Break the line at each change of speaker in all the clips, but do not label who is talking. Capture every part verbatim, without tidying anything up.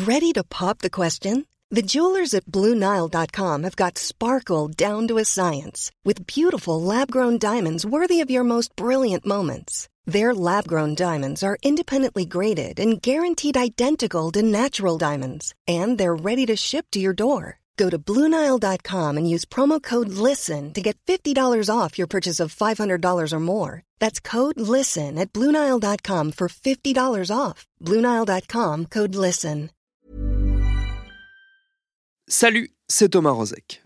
Ready to pop the question? The jewelers at Blue Nile dot com have got sparkle down to a science with beautiful lab-grown diamonds worthy of your most brilliant moments. Their lab-grown diamonds are independently graded and guaranteed identical to natural diamonds, and they're ready to ship to your door. Go to Blue Nile dot com and use promo code LISTEN to get fifty dollars off your purchase of five hundred dollars or more. That's code LISTEN at Blue Nile dot com for fifty dollars off. Blue Nile dot com, code LISTEN.
Salut, c'est Thomas Rozek.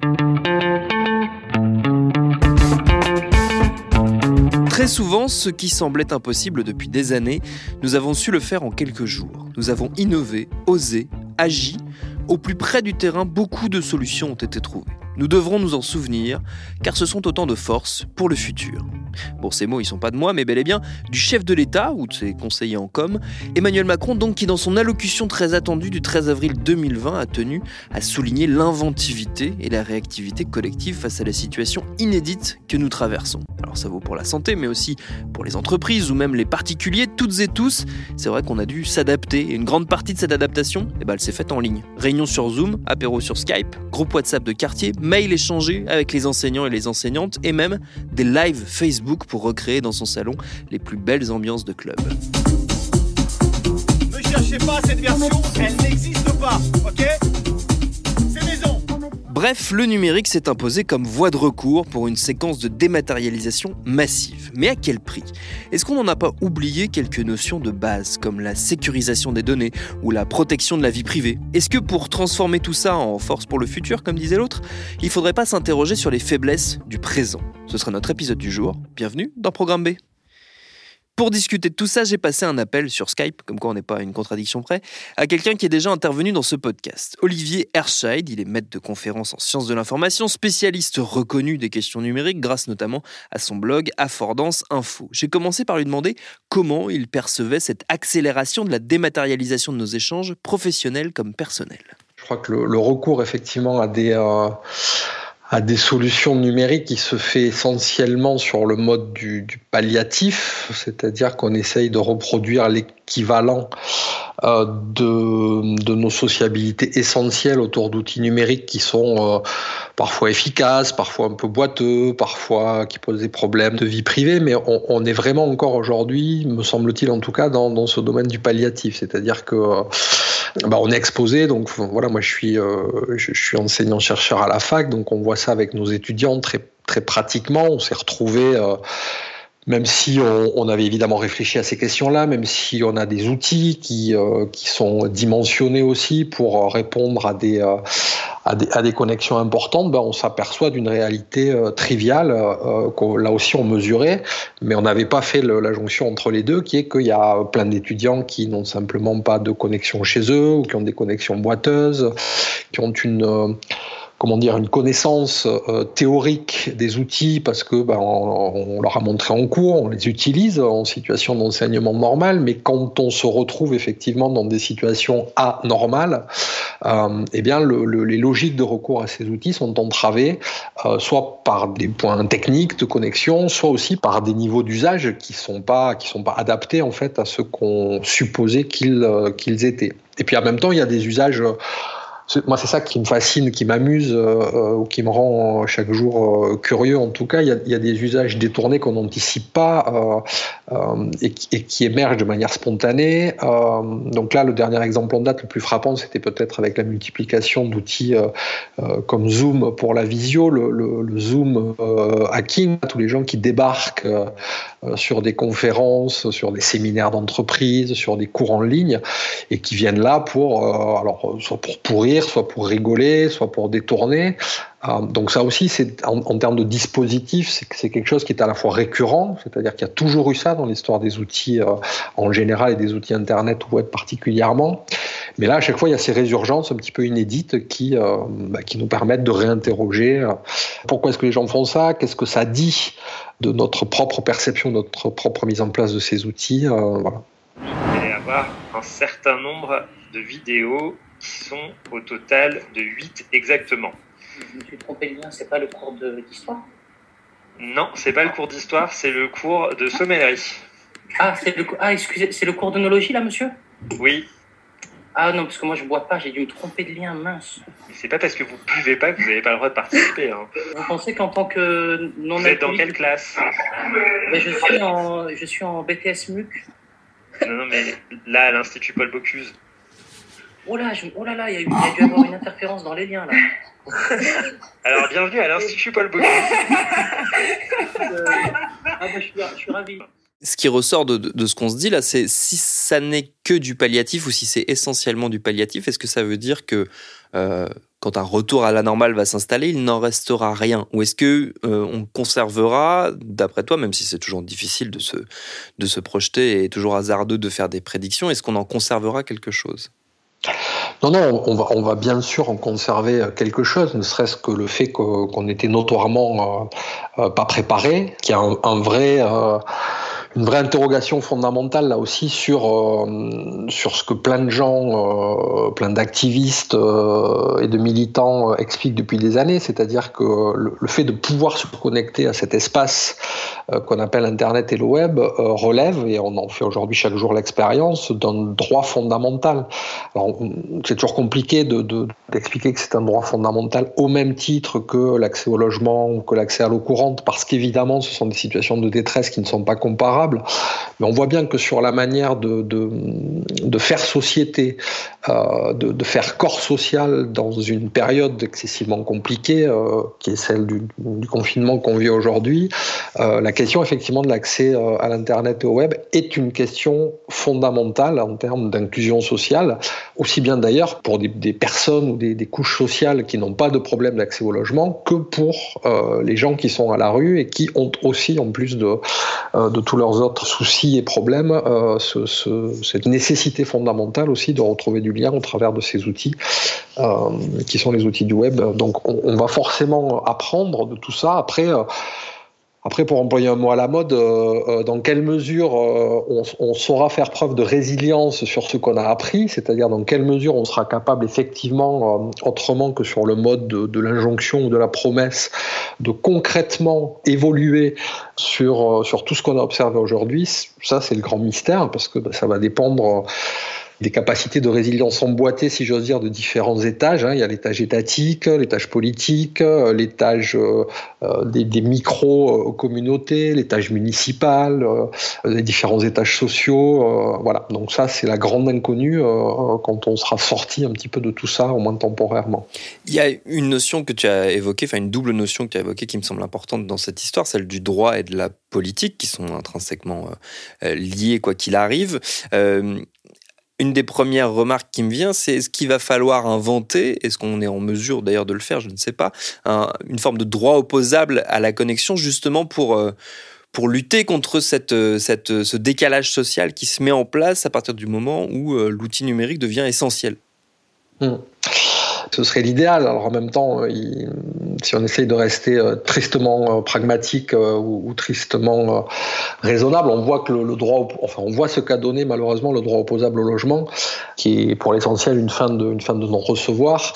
Très souvent, ce qui semblait impossible depuis des années, nous avons su le faire en quelques jours. Nous avons innové, osé, agi. Au plus près du terrain, beaucoup de solutions ont été trouvées. Nous devrons nous en souvenir, car ce sont autant de forces pour le futur. Bon, ces mots, ils sont pas de moi, mais bel et bien du chef de l'État, ou de ses conseillers en com, Emmanuel Macron, donc, qui dans son allocution très attendue du treize avril deux mille vingt a tenu à souligner l'inventivité et la réactivité collective face à la situation inédite que nous traversons. Alors ça vaut pour la santé, mais aussi pour les entreprises ou même les particuliers, toutes et tous. C'est vrai qu'on a dû s'adapter, et une grande partie de cette adaptation, eh ben, elle s'est faite en ligne. Réunion sur Zoom, apéro sur Skype, groupe WhatsApp de quartier, mail échangé avec les enseignants et les enseignantes, et même des lives Facebook pour recréer dans son salon les plus belles ambiances de club.
Ne cherchez pas cette version, elle n'existe pas, ok ? C'est maison.
Bref, le numérique s'est imposé comme voie de recours pour une séquence de dématérialisation massive. Mais à quel prix ? Est-ce qu'on n'en a pas oublié quelques notions de base, comme la sécurisation des données ou la protection de la vie privée ? Est-ce que pour transformer tout ça en force pour le futur, comme disait l'autre, il ne faudrait pas s'interroger sur les faiblesses du présent ? Ce sera notre épisode du jour. Bienvenue dans Programme B. Pour discuter de tout ça, j'ai passé un appel sur Skype, comme quoi on n'est pas à une contradiction près, à quelqu'un qui est déjà intervenu dans ce podcast. Olivier Herscheid, il est maître de conférences en sciences de l'information, spécialiste reconnu des questions numériques, grâce notamment à son blog Affordance Info. J'ai commencé par lui demander comment il percevait cette accélération de la dématérialisation de nos échanges, professionnels comme personnels.
Je crois que le, le recours effectivement à des... Euh... à des solutions numériques qui se fait essentiellement sur le mode du, du palliatif, c'est-à-dire qu'on essaye de reproduire l'équivalent euh, de, de nos sociabilités essentielles autour d'outils numériques qui sont euh, parfois efficaces, parfois un peu boiteux, parfois qui posent des problèmes de vie privée, mais on, on est vraiment encore aujourd'hui, me semble-t-il en tout cas, dans, dans ce domaine du palliatif, c'est-à-dire que euh, bah, on est exposé, donc voilà, moi je suis, euh, je, je suis enseignant-chercheur à la fac, donc on voit ça avec nos étudiants très, très pratiquement. On s'est retrouvés, euh, même si on, on avait évidemment réfléchi à ces questions-là, même si on a des outils qui, euh, qui sont dimensionnés aussi pour répondre à des, euh, à des, à des connexions importantes, ben on s'aperçoit d'une réalité euh, triviale, euh, que là aussi on mesurait, mais on n'avait pas fait le, la jonction entre les deux, qui est qu'il y a plein d'étudiants qui n'ont simplement pas de connexion chez eux, ou qui ont des connexions boiteuses, qui ont une... Euh, comment dire, une connaissance euh, théorique des outils parce que ben, on, on leur a montré en cours, on les utilise en situation d'enseignement normal, mais quand on se retrouve effectivement dans des situations anormales, euh, eh bien le, le, les logiques de recours à ces outils sont entravées, euh, soit par des points techniques de connexion, soit aussi par des niveaux d'usage qui sont pas qui sont pas adaptés en fait à ce qu'on supposait qu'ils euh, qu'ils étaient. Et puis en même temps, il y a des usages. Moi, c'est ça qui me fascine, qui m'amuse, euh, ou qui me rend chaque jour euh, curieux. En tout cas, il y a, il y a des usages détournés qu'on n'anticipe pas euh, euh, et, qui, et qui émergent de manière spontanée. Euh, donc là, le dernier exemple en date, le plus frappant, c'était peut-être avec la multiplication d'outils euh, euh, comme Zoom pour la visio, le, le, le Zoom euh, hacking, tous les gens qui débarquent euh, sur des conférences, sur des séminaires d'entreprise, sur des cours en ligne, et qui viennent là pour, euh, alors, soit pour pourrir, soit pour rigoler, soit pour détourner. Euh, donc ça aussi, c'est, en, en termes de dispositifs, c'est, c'est quelque chose qui est à la fois récurrent, c'est-à-dire qu'il y a toujours eu ça dans l'histoire des outils euh, en général et des outils Internet ou web particulièrement. Mais là, à chaque fois, il y a ces résurgences un petit peu inédites qui, euh, bah, qui nous permettent de réinterroger euh, pourquoi est-ce que les gens font ça, qu'est-ce que ça dit de notre propre perception, de notre propre mise en place de ces outils. Euh, voilà.
Vous allez avoir un certain nombre de vidéos qui sont au total de huit exactement.
Je me suis trompé de lien, c'est pas le cours de, d'histoire ?
Non, c'est pas le cours d'histoire, c'est le cours de sommellerie.
Ah, c'est le, ah excusez, c'est le cours d'œnologie là, monsieur ?
Oui.
Ah non, parce que moi je bois pas, j'ai dû me tromper de lien, mince.
C'est pas parce que vous buvez pas que vous n'avez pas le droit de participer. Hein.
Vous pensez qu'en tant que non
Vous êtes dans quelle classe?
Mais je suis en, je suis en B T S M U C.
Non, non, mais là, à l'Institut Paul Bocuse.
Oh là, je, oh là là, il y a eu, il y a dû avoir une interférence dans les liens là.
Alors, bienvenue à l'Institut Paul Bocuse.
Euh, ah bah, je suis, je suis ravi.
Ce qui ressort de, de, de ce qu'on se dit là, c'est si ça n'est que du palliatif ou si c'est essentiellement du palliatif, est-ce que ça veut dire que euh, quand un retour à la normale va s'installer, il n'en restera rien? Ou est-ce que euh, on conservera, d'après toi, même si c'est toujours difficile de se, de se projeter et toujours hasardeux de faire des prédictions, est-ce qu'on en conservera quelque chose?
Non, non, on va, on va bien sûr en conserver quelque chose, ne serait-ce que le fait que, qu'on était notoirement euh, euh, pas préparé, qu'il y a un, un vrai... Euh, une vraie interrogation fondamentale là aussi sur euh, sur ce que plein de gens, euh, plein d'activistes euh, et de militants euh, expliquent depuis des années, c'est-à-dire que le, le fait de pouvoir se connecter à cet espace euh, qu'on appelle Internet et le web euh, relève, et on en fait aujourd'hui chaque jour l'expérience, d'un droit fondamental. Alors c'est toujours compliqué de, de, d'expliquer que c'est un droit fondamental au même titre que l'accès au logement ou que l'accès à l'eau courante, parce qu'évidemment ce sont des situations de détresse qui ne sont pas comparables. Mais on voit bien que sur la manière de, de, de faire société, euh, de, de faire corps social dans une période excessivement compliquée, euh, qui est celle du, du confinement qu'on vit aujourd'hui, euh, la question effectivement de l'accès à l'Internet et au web est une question fondamentale en termes d'inclusion sociale, aussi bien d'ailleurs pour des, des personnes ou des, des couches sociales qui n'ont pas de problème d'accès au logement que pour euh, les gens qui sont à la rue et qui ont aussi, en plus de, euh, de tous leurs autres soucis et problèmes, euh, ce, ce, cette nécessité fondamentale aussi de retrouver du lien au travers de ces outils euh, qui sont les outils du web. Donc on, on va forcément apprendre de tout ça. Après, euh, après pour employer un mot à la mode, euh, dans quelle mesure euh, on, on saura faire preuve de résilience sur ce qu'on a appris, c'est-à-dire dans quelle mesure on sera capable effectivement, euh, autrement que sur le mode de, de l'injonction ou de la promesse, de concrètement évoluer sur, sur tout ce qu'on a observé aujourd'hui. Ça, c'est le grand mystère, parce que ben, ça va dépendre des capacités de résilience emboîtées, si j'ose dire, de différents étages. Il y a l'étage étatique, l'étage politique, l'étage euh, des, des micro-communautés, l'étage municipal, euh, les différents étages sociaux. Euh, voilà. Donc ça, c'est la grande inconnue euh, quand on sera sorti un petit peu de tout ça, au moins temporairement.
Il y a une notion que tu as évoquée, enfin une double notion que tu as évoquée qui me semble importante dans cette histoire, celle du droit et de la politique, qui sont intrinsèquement euh, liés quoi qu'il arrive. Euh, Une des premières remarques qui me vient, c'est est-ce qu'il va falloir inventer, est-ce qu'on est en mesure d'ailleurs de le faire, je ne sais pas, un, une forme de droit opposable à la connexion justement pour, pour lutter contre cette, cette, ce décalage social qui se met en place à partir du moment où l'outil numérique devient essentiel.
Mmh. Ce serait l'idéal. Alors en même temps, il, si on essaye de rester euh, tristement euh, pragmatique euh, ou, ou tristement euh, raisonnable, on voit que le, le droit, enfin on voit ce qu'a donné malheureusement le droit opposable au logement, qui est pour l'essentiel une fin de, une fin de non-recevoir.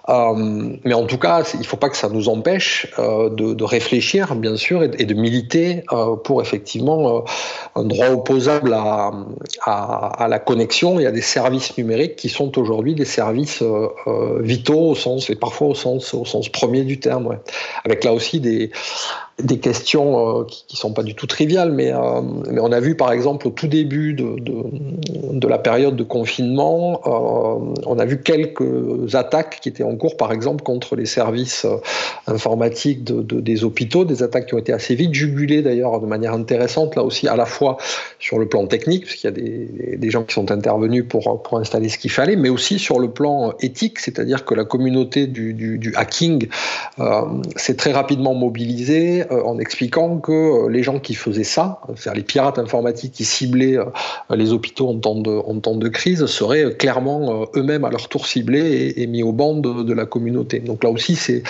Euh, mais en tout cas, il ne faut pas que ça nous empêche euh, de, de réfléchir, bien sûr, et, et de militer euh, pour effectivement euh, un droit opposable à, à, à la connexion et à des services numériques qui sont aujourd'hui des services euh, euh, vitaux au sens, et parfois au sens, au sens premier du terme, ouais. Avec là aussi des, des questions euh, qui ne sont pas du tout triviales, mais, euh, mais on a vu par exemple au tout début de, de, de la période de confinement, euh, on a vu quelques attaques qui étaient en cours, par exemple contre les services euh, informatiques de, de, des hôpitaux, des attaques qui ont été assez vite jugulées d'ailleurs de manière intéressante, là aussi à la fois sur le plan technique, parce qu'il y a des, des gens qui sont intervenus pour, pour installer ce qu'il fallait, mais aussi sur le plan éthique, c'est-à-dire que la communauté du, du, du hacking euh, s'est très rapidement mobilisée euh, en expliquant que euh, les gens qui faisaient ça, c'est-à-dire les pirates informatiques qui ciblaient euh, les hôpitaux en temps de, en temps de crise, seraient clairement euh, eux-mêmes à leur tour ciblés et, et mis au banc de, de la communauté. Donc là aussi, c'est...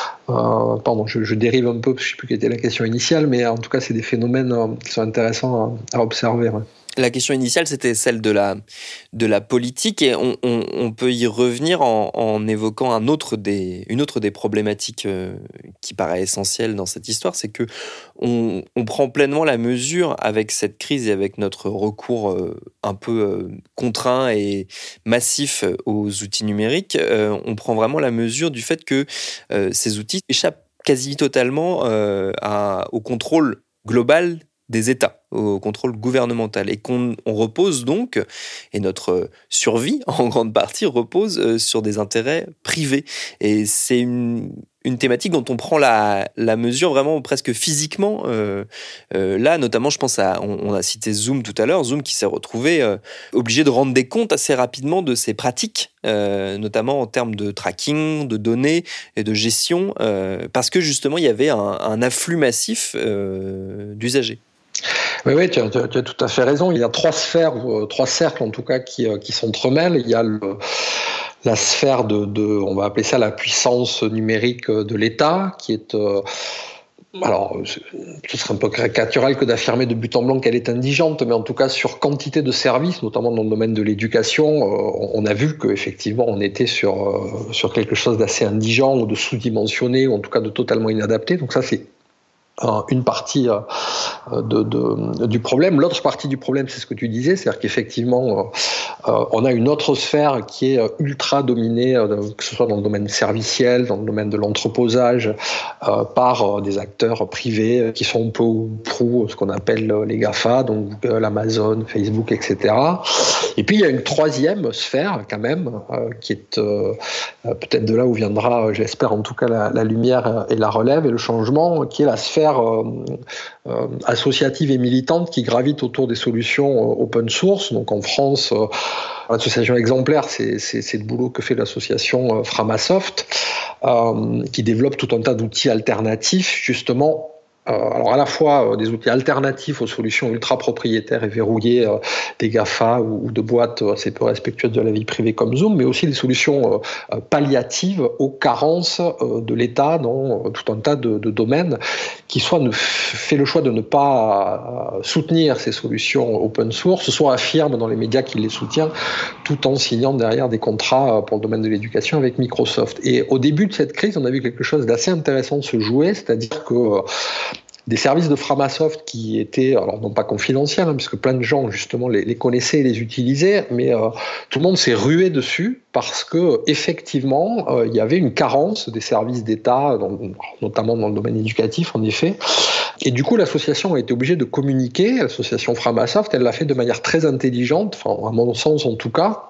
Euh, pardon, je, je dérive un peu, je ne sais plus quelle était la question initiale, mais en tout cas, c'est des phénomènes euh, qui sont intéressants à, à observer. Ouais.
La question initiale, c'était celle de la, de la politique, et on, on, on peut y revenir en, en évoquant un autre des, une autre des problématiques euh, qui paraît essentielle dans cette histoire, c'est que on, on prend pleinement la mesure, avec cette crise et avec notre recours euh, un peu euh, contraint et massif aux outils numériques, euh, on prend vraiment la mesure du fait que euh, ces outils échappent quasi totalement euh, à, au contrôle global des États, au contrôle gouvernemental, et qu'on on repose donc, et notre survie en grande partie repose sur des intérêts privés. Et c'est une, une thématique dont on prend la, la mesure vraiment presque physiquement. Euh, euh, là, notamment, je pense à, on, on a cité Zoom tout à l'heure, Zoom qui s'est retrouvé euh, obligé de rendre des comptes assez rapidement de ses pratiques, euh, notamment en termes de tracking, de données et de gestion, euh, parce que justement, il y avait un, un afflux massif euh, d'usagers.
Oui, oui, tu as, tu as tout à fait raison. Il y a trois sphères, ou trois cercles en tout cas, qui, qui s'entremêlent. Il y a le, la sphère de, de, on va appeler ça la puissance numérique de l'État, qui est... Euh, alors, ce serait un peu caricatural que d'affirmer de but en blanc qu'elle est indigente, mais en tout cas, sur quantité de services, notamment dans le domaine de l'éducation, on a vu qu'effectivement, on était sur, sur quelque chose d'assez indigent, ou de sous-dimensionné, ou en tout cas de totalement inadapté. Donc ça, c'est une partie de, de, du problème. L'autre partie du problème, c'est ce que tu disais, c'est-à-dire qu'effectivement, euh, on a une autre sphère qui est ultra dominée, euh, que ce soit dans le domaine serviciel, dans le domaine de l'entreposage, euh, par euh, des acteurs privés qui sont peu ou prou ce qu'on appelle les GAFA, donc Google, Amazon, Facebook, et cetera. Et puis, il y a une troisième sphère, quand même, euh, qui est euh, peut-être de là où viendra, j'espère en tout cas, la, la lumière et la relève et le changement, qui est la sphère Euh, euh, associative et militante qui gravite autour des solutions euh, open source. Donc en France, euh, l'association exemplaire, c'est, c'est, c'est le boulot que fait l'association euh, Framasoft, euh, qui développe tout un tas d'outils alternatifs, justement. Euh, alors à la fois euh, des outils alternatifs aux solutions ultra propriétaires et verrouillées euh, des GAFA ou, ou de boîtes assez peu respectueuses de la vie privée comme Zoom, mais aussi des solutions euh, palliatives aux carences euh, de l'État dans euh, tout un tas de, de domaines, qui soit ne f- fait le choix de ne pas euh, soutenir ces solutions open source, soit affirme dans les médias qu'il les soutient, tout en signant derrière des contrats pour le domaine de l'éducation avec Microsoft. Et au début de cette crise, on a vu quelque chose d'assez intéressant se jouer, c'est-à-dire que euh, des services de Framasoft qui étaient, alors non pas confidentiels, hein, puisque plein de gens justement les, les connaissaient et les utilisaient, mais euh, tout le monde s'est rué dessus parce que effectivement euh, il y avait une carence des services d'État, dans, notamment dans le domaine éducatif en effet. Et du coup, l'association a été obligée de communiquer. L'association Framasoft, elle l'a fait de manière très intelligente, enfin à mon sens en tout cas,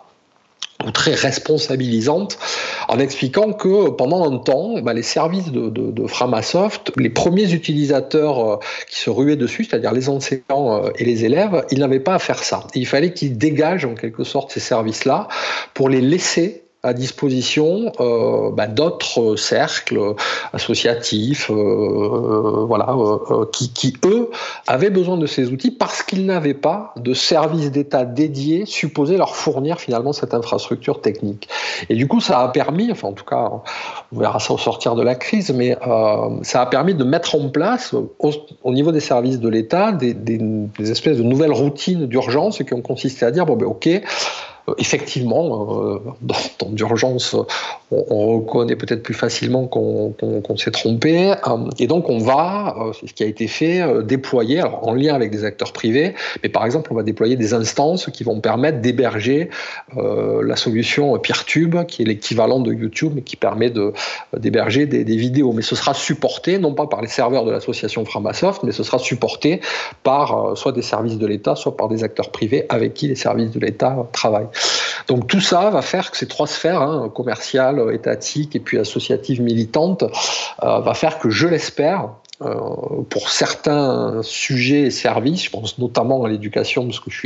ou très responsabilisante, en expliquant que pendant un temps, bah, les services de, de, de Framasoft, les premiers utilisateurs euh, qui se ruaient dessus, c'est-à-dire les enseignants euh, et les élèves, ils n'avaient pas à faire ça. Et il fallait qu'ils dégagent en quelque sorte ces services-là pour les laisser à disposition euh, bah, d'autres cercles associatifs, euh, euh, voilà, euh, qui, qui eux avaient besoin de ces outils parce qu'ils n'avaient pas de service d'État dédié supposé leur fournir finalement cette infrastructure technique. Et du coup, ça a permis, enfin en tout cas, on verra ça au sortir de la crise, mais euh, ça a permis de mettre en place au, au niveau des services de l'État des, des, des espèces de nouvelles routines d'urgence qui ont consisté à dire bon ben ok. Effectivement, euh, dans, dans d'urgence, on, on reconnaît peut-être plus facilement qu'on, qu'on, qu'on s'est trompé, euh, et donc on va, euh, c'est ce qui a été fait, euh, déployer, alors en lien avec des acteurs privés, mais par exemple on va déployer des instances qui vont permettre d'héberger euh, la solution Peertube, qui est l'équivalent de YouTube, mais qui permet de, d'héberger des, des vidéos. Mais ce sera supporté, non pas par les serveurs de l'association Framasoft, mais ce sera supporté par euh, soit des services de l'État, soit par des acteurs privés avec qui les services de l'État euh, travaillent. Donc tout ça va faire que ces trois sphères, hein, commerciale, étatique et puis associative militante, euh, va faire que, je l'espère, euh, pour certains sujets et services, je pense notamment à l'éducation, parce que je suis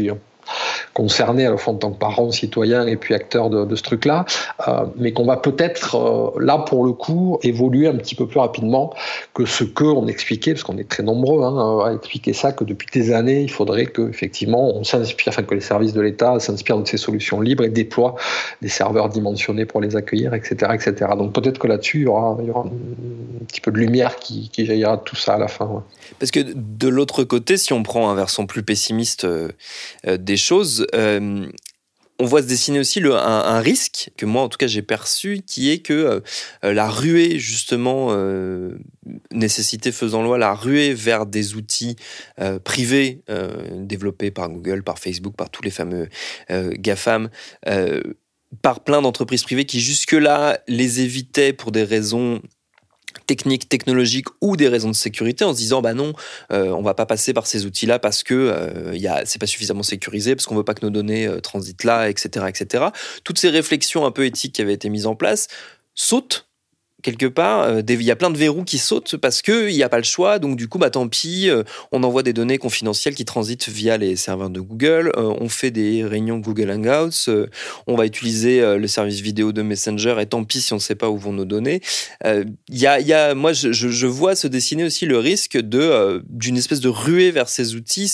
concernés à la fois en tant que parents, citoyens et puis acteurs de, de ce truc-là, euh, mais qu'on va peut-être, euh, là pour le coup, évoluer un petit peu plus rapidement que ce qu'on expliquait, parce qu'on est très nombreux hein, à expliquer ça, que depuis des années, il faudrait que, effectivement, on s'inspire, enfin que les services de l'État s'inspirent de ces solutions libres et déploient des serveurs dimensionnés pour les accueillir, et cetera, et cetera. Donc peut-être que là-dessus, il y aura, il y aura un petit peu de lumière qui, qui jaillira de tout ça à la fin. Ouais.
Parce que de l'autre côté, si on prend un versant plus pessimiste euh, euh, des choses, euh, on voit se dessiner aussi le, un, un risque que moi, en tout cas, j'ai perçu, qui est que euh, la ruée, justement, euh, nécessité faisant loi, la ruée vers des outils euh, privés euh, développés par Google, par Facebook, par tous les fameux euh, GAFAM, euh, par plein d'entreprises privées qui jusque-là les évitaient pour des raisons techniques, technologiques ou des raisons de sécurité en se disant bah non, euh, on va pas passer par ces outils-là parce que euh, y a, c'est pas suffisamment sécurisé, parce qu'on veut pas que nos données euh, transitent là, et cetera, et cetera. Toutes ces réflexions un peu éthiques qui avaient été mises en place sautent quelque part. Il euh, y a plein de verrous qui sautent parce qu'il n'y a pas le choix, donc du coup, bah, tant pis, euh, on envoie des données confidentielles qui transitent via les serveurs de Google, euh, on fait des réunions Google Hangouts, euh, on va utiliser euh, le service vidéo de Messenger, et tant pis si on ne sait pas où vont nos données. Euh, y a, y a, moi, je, je vois se dessiner aussi le risque de, euh, d'une espèce de ruée vers ces outils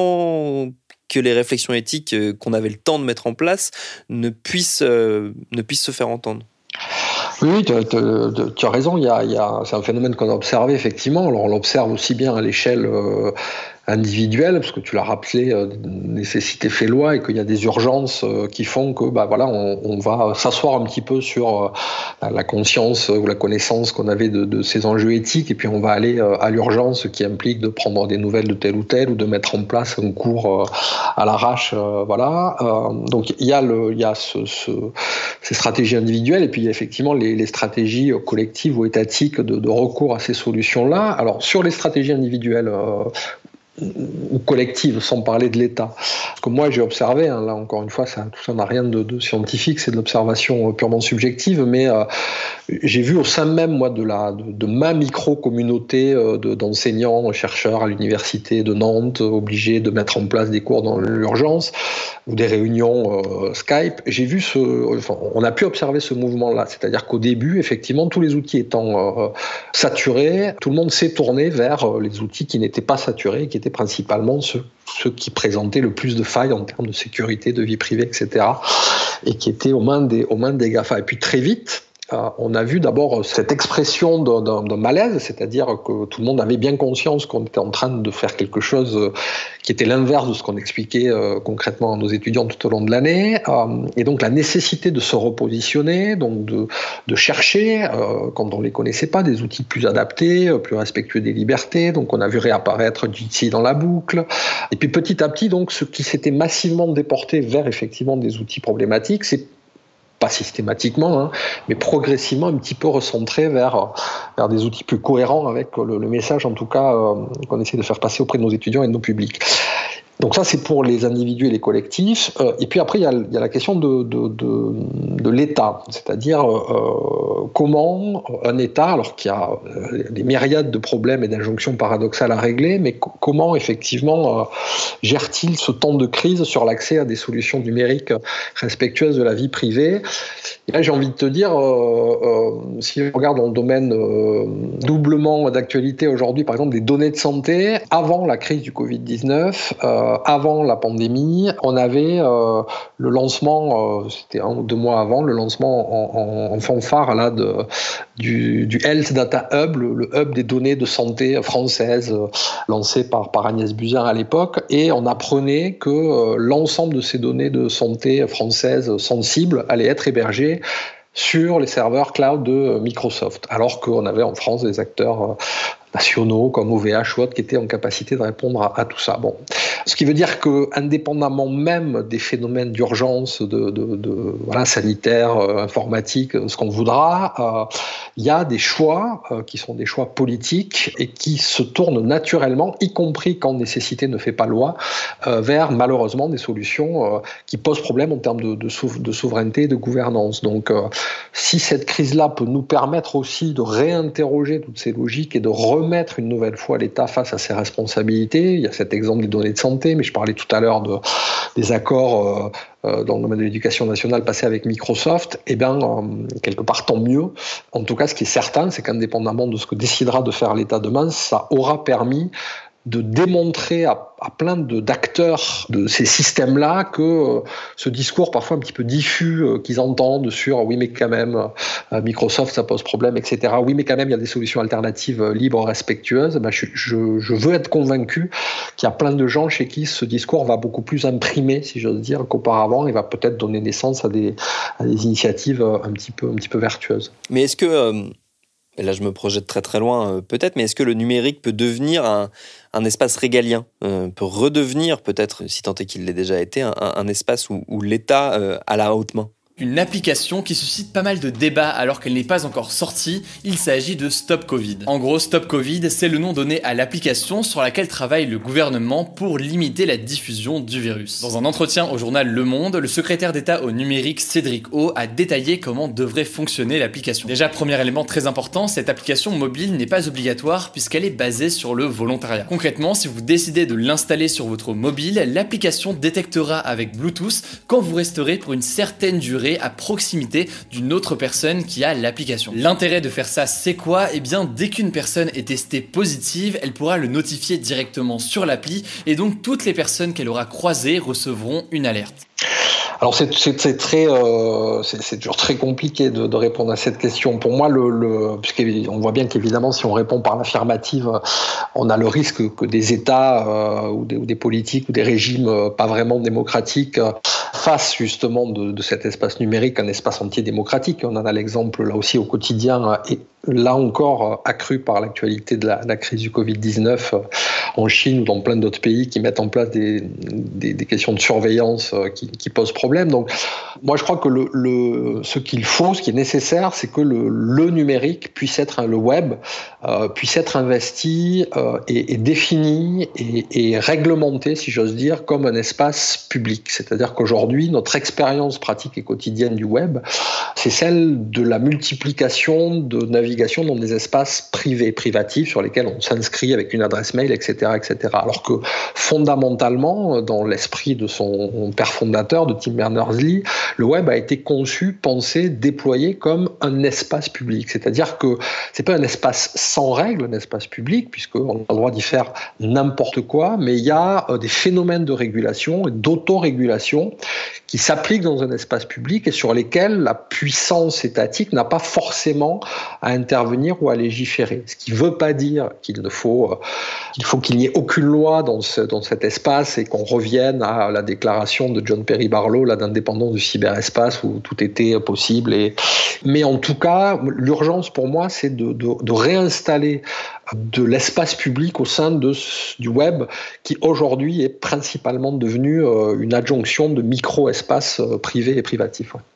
sans que les réflexions éthiques euh, qu'on avait le temps de mettre en place ne puissent, euh, ne puissent se faire entendre.
Oui, tu, tu, tu as raison, il y a, il y a, c'est un phénomène qu'on a observé effectivement. Alors on l'observe aussi bien à l'échelle euh, individuelle, parce que tu l'as rappelé, euh, nécessité fait loi, et qu'il y a des urgences euh, qui font que bah, voilà, on, on va s'asseoir un petit peu sur euh, la conscience ou la connaissance qu'on avait de, de ces enjeux éthiques, et puis on va aller euh, à l'urgence qui implique de prendre des nouvelles de tel ou tel, ou de mettre en place un cours euh, à l'arrache. Euh, voilà. Euh, donc il y a, le, il y a ce, ce, ces stratégies individuelles, et puis il y a effectivement les, les stratégies collectives ou étatiques de, de recours à ces solutions-là. Alors sur les stratégies individuelles, euh, ou collective, sans parler de l'État. Parce que moi, j'ai observé, hein, là encore une fois, ça, tout ça n'a rien de, de scientifique, c'est de l'observation purement subjective, mais euh, j'ai vu au sein même, moi, de, la, de, de ma micro-communauté euh, de, d'enseignants, chercheurs à l'université de Nantes, obligés de mettre en place des cours dans l'urgence, ou des réunions euh, Skype, j'ai vu ce... Enfin, on a pu observer ce mouvement-là, c'est-à-dire qu'au début, effectivement, tous les outils étant euh, saturés, tout le monde s'est tourné vers euh, les outils qui n'étaient pas saturés, qui étaient principalement ceux, ceux qui présentaient le plus de failles en termes de sécurité, de vie privée, et cetera, et qui étaient aux mains des, aux mains des GAFA. Et puis très vite, euh, on a vu d'abord cette expression d'un, d'un, d'un malaise, c'est-à-dire que tout le monde avait bien conscience qu'on était en train de faire quelque chose qui était l'inverse de ce qu'on expliquait euh, concrètement à nos étudiants tout au long de l'année, euh, et donc la nécessité de se repositionner, donc de, de chercher, euh, quand on ne les connaissait pas, des outils plus adaptés, plus respectueux des libertés. Donc on a vu réapparaître Jitsi dans la boucle, et puis petit à petit, donc ce qui s'était massivement déporté vers effectivement des outils problématiques, c'est pas systématiquement, hein, mais progressivement un petit peu recentré vers, vers des outils plus cohérents avec le, le message, en tout cas, euh, qu'on essaie de faire passer auprès de nos étudiants et de nos publics. Donc ça, c'est pour les individus et les collectifs. Euh, et puis après, il y a, il y a la question de, de, de, de l'État, c'est-à-dire euh, comment un État, alors qu'il y a des myriades de problèmes et d'injonctions paradoxales à régler, mais co- comment effectivement euh, gère-t-il ce temps de crise sur l'accès à des solutions numériques respectueuses de la vie privée? Et là, j'ai envie de te dire, euh, euh, si on regarde dans le domaine euh, doublement d'actualité aujourd'hui, par exemple des données de santé, avant la crise du covid dix-neuf, euh, avant la pandémie, on avait euh, le lancement, euh, c'était un ou deux mois avant, le lancement en, en, en fanfare là, de, du, du Health Data Hub, le, le hub des données de santé françaises, euh, lancé par, par Agnès Buzyn à l'époque, et on apprenait que euh, l'ensemble de ces données de santé françaises sensibles allaient être hébergées sur les serveurs cloud de Microsoft, alors qu'on avait en France des acteurs euh, nationaux comme O V H ou autres qui étaient en capacité de répondre à, à tout ça. Bon. Ce qui veut dire que, indépendamment même des phénomènes d'urgence, de, de, de voilà, sanitaires, euh, informatiques, ce qu'on voudra, il euh, y a des choix euh, qui sont des choix politiques et qui se tournent naturellement, y compris quand nécessité ne fait pas loi, euh, vers malheureusement des solutions euh, qui posent problème en termes de, de, sou- de souveraineté et de gouvernance. Donc, euh, si cette crise-là peut nous permettre aussi de réinterroger toutes ces logiques et de remettre une nouvelle fois l'État face à ses responsabilités, il y a cet exemple des données de santé, mais je parlais tout à l'heure de, des accords euh, euh, dans le domaine de l'éducation nationale passés avec Microsoft, eh bien, euh, quelque part, tant mieux. En tout cas, ce qui est certain, c'est qu'indépendamment de ce que décidera de faire l'État demain, ça aura permis de démontrer à, à plein de, d'acteurs de ces systèmes-là que euh, ce discours parfois un petit peu diffus euh, qu'ils entendent sur « oui mais quand même, euh, Microsoft ça pose problème, et cetera. Oui mais quand même il y a des solutions alternatives euh, libres, respectueuses. » Ben, je, je, je veux être convaincu qu'il y a plein de gens chez qui ce discours va beaucoup plus imprimer, si j'ose dire, qu'auparavant. Il va peut-être donner naissance à des, à des initiatives euh, un petit peu, un petit peu vertueuses.
Mais est-ce que... Euh... Et là, je me projette très très loin, euh, peut-être, mais est-ce que le numérique peut devenir un, un espace régalien, euh, peut redevenir, peut-être, si tant est qu'il l'ait déjà été, un, un espace où, où l'État euh, a la haute main ?
Une application qui suscite pas mal de débats alors qu'elle n'est pas encore sortie, il s'agit de Stop Covid. En gros, Stop Covid, c'est le nom donné à l'application sur laquelle travaille le gouvernement pour limiter la diffusion du virus. Dans un entretien au journal Le Monde, le secrétaire d'État au numérique Cédric O a détaillé comment devrait fonctionner l'application. Déjà, premier élément très important, cette application mobile n'est pas obligatoire puisqu'elle est basée sur le volontariat. Concrètement, si vous décidez de l'installer sur votre mobile, l'application détectera avec Bluetooth quand vous resterez pour une certaine durée à proximité d'une autre personne qui a l'application. L'intérêt de faire ça, c'est quoi ? Eh bien, dès qu'une personne est testée positive, elle pourra le notifier directement sur l'appli et donc toutes les personnes qu'elle aura croisées recevront une alerte.
Alors c'est, c'est, c'est très, euh, c'est, c'est toujours très compliqué de, de répondre à cette question. Pour moi, le, le, puisqu'on voit bien qu'évidemment, si on répond par l'affirmative, on a le risque que des États euh, ou, des, ou des politiques ou des régimes euh, pas vraiment démocratiques euh, fassent justement de, de cet espace numérique un espace antidémocratique. On en a l'exemple là aussi au quotidien et là encore accru par l'actualité de la, de la crise du covid dix-neuf en Chine ou dans plein d'autres pays qui mettent en place des, des, des questions de surveillance qui, qui posent problème. Donc, moi, je crois que le, le, ce qu'il faut, ce qui est nécessaire, c'est que le, le numérique puisse être, le web, euh, puisse être investi euh, et, et défini et, et réglementé, si j'ose dire, comme un espace public. C'est-à-dire qu'aujourd'hui, notre expérience pratique et quotidienne du web, c'est celle de la multiplication de navigation dans des espaces privés, privatifs, sur lesquels on s'inscrit avec une adresse mail, et cetera, et cetera. Alors que fondamentalement, dans l'esprit de son père fondateur, de Tim Berners-Lee, le web a été conçu, pensé, déployé comme un espace public. C'est-à-dire que c'est pas un espace sans règles, un espace public, puisqu'on a le droit d'y faire n'importe quoi, mais il y a des phénomènes de régulation et d'autorégulation qui s'appliquent dans un espace public et sur lesquels la puissance étatique n'a pas forcément à intervenir ou à légiférer. Ce qui ne veut pas dire qu'il ne faut, euh, qu'il faut qu'il n'y ait aucune loi dans, ce, dans cet espace et qu'on revienne à la déclaration de John Perry Barlow, là, d'indépendance du cyberespace où tout était possible. Et... Mais en tout cas, l'urgence pour moi, c'est de, de, de réinstaller de l'espace public au sein de, du web qui aujourd'hui est principalement devenu euh, une adjonction de micro-espaces euh, privés et privatifs. Ouais.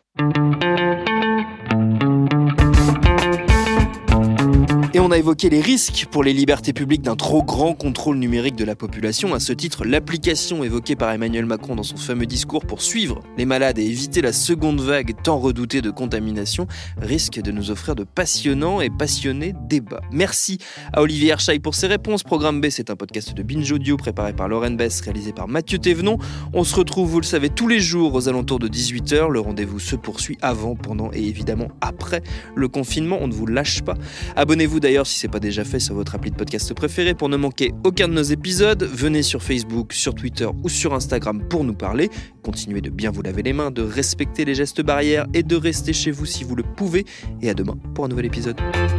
Et on a évoqué les risques pour les libertés publiques d'un trop grand contrôle numérique de la population. À ce titre, l'application évoquée par Emmanuel Macron dans son fameux discours pour suivre les malades et éviter la seconde vague tant redoutée de contamination risque de nous offrir de passionnants et passionnés débats. Merci à Olivier Herchaï pour ses réponses. Programme B, c'est un podcast de Binge Audio préparé par Lauren Bess, réalisé par Mathieu Thévenon. On se retrouve, vous le savez, tous les jours aux alentours de dix-huit heures. Le rendez-vous se poursuit avant, pendant et évidemment après le confinement. On ne vous lâche pas. Abonnez-vous d'ailleurs si ce n'est pas déjà fait sur votre appli de podcast préféré pour ne manquer aucun de nos épisodes. Venez sur Facebook, sur Twitter ou sur Instagram pour nous parler. Continuez de bien vous laver les mains, de respecter les gestes barrières et de rester chez vous si vous le pouvez. Et à demain pour un nouvel épisode.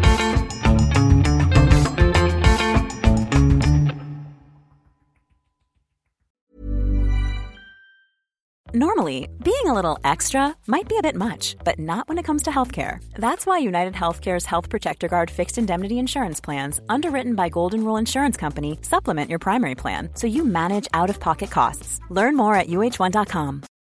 Normally, being a little extra might be a bit much, but not when it comes to healthcare. That's why United Healthcare's Health Protector Guard fixed indemnity insurance plans, underwritten by Golden Rule Insurance Company, supplement your primary plan so you manage out-of-pocket costs. Learn more at U H one dot com.